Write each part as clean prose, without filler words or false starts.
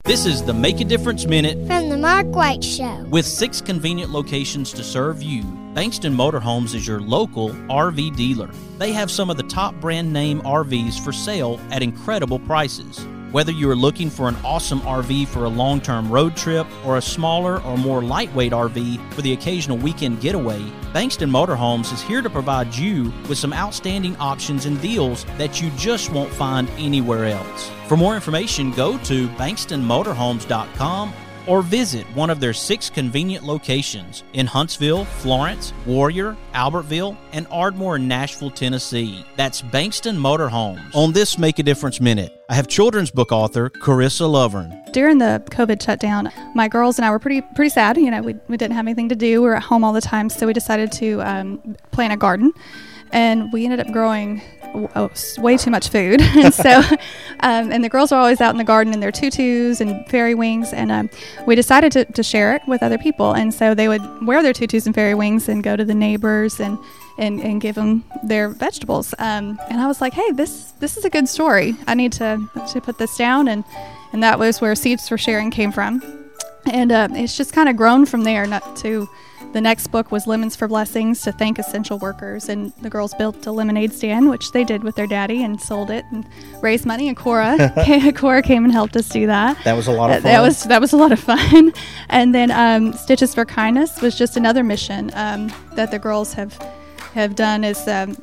This is the Make a Difference Minute from the Mark White Show. With 6 convenient locations to serve you. Bankston Motorhomes is your local RV dealer. They have some of the top brand name RVs for sale at incredible prices. Whether you are looking for an awesome RV for a long-term road trip or a smaller or more lightweight RV for the occasional weekend getaway, Bankston Motorhomes is here to provide you with some outstanding options and deals that you just won't find anywhere else. For more information, go to bankstonmotorhomes.com or visit one of their 6 convenient locations in Huntsville, Florence, Warrior, Albertville, and Ardmore in Nashville, Tennessee. That's Bankston Motorhomes. On this Make a Difference Minute, I have children's book author Carissa Lovern. During the COVID shutdown, my girls and I were pretty sad. You know, we didn't have anything to do. We were at home all the time, so we decided to plant a garden. And we ended up growing way too much food. And so, and the girls are always out in the garden in their tutus and fairy wings. And we decided to share it with other people. And so they would wear their tutus and fairy wings and go to the neighbors and give them their vegetables. And I was like, hey, this is a good story. I need to put this down. And that was where Seeds for Sharing came from. And it's just kind of grown from there. The next book was Lemons for Blessings, to thank essential workers. And the girls built a lemonade stand, which they did with their daddy, and sold it and raised money. And Cora came and helped us do that. That was a lot of fun. That was a lot of fun. And then Stitches for Kindness was just another mission that the girls have done, is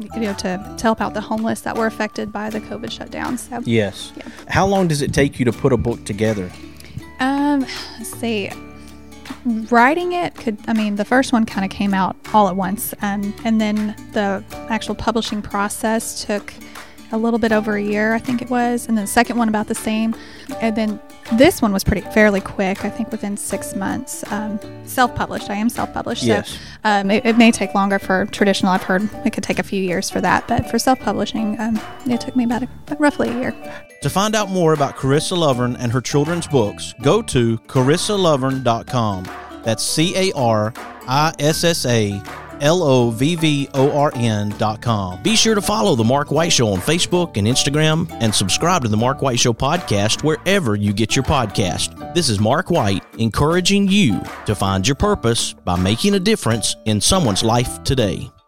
to help out the homeless that were affected by the COVID shutdown. So, yes. Yeah. How long does it take you to put a book together? Let's see. Writing it the first one kind of came out all at once, and then the actual publishing process took a little bit over a year, I think it was, and then the second one about the same, and then this one was fairly quick, I think within 6 months. Self-published. I am self-published. Yes. So it may take longer for traditional. I've heard it could take a few years for that, but for self-publishing, it took me about roughly a year. To find out more about Carissa Lovern and her children's books, go to CarissaLovern.com. That's CarissaLovvorn.com. Be sure to follow The Mark White Show on Facebook and Instagram, and subscribe to The Mark White Show podcast wherever you get your podcast. This is Mark White, encouraging you to find your purpose by making a difference in someone's life today.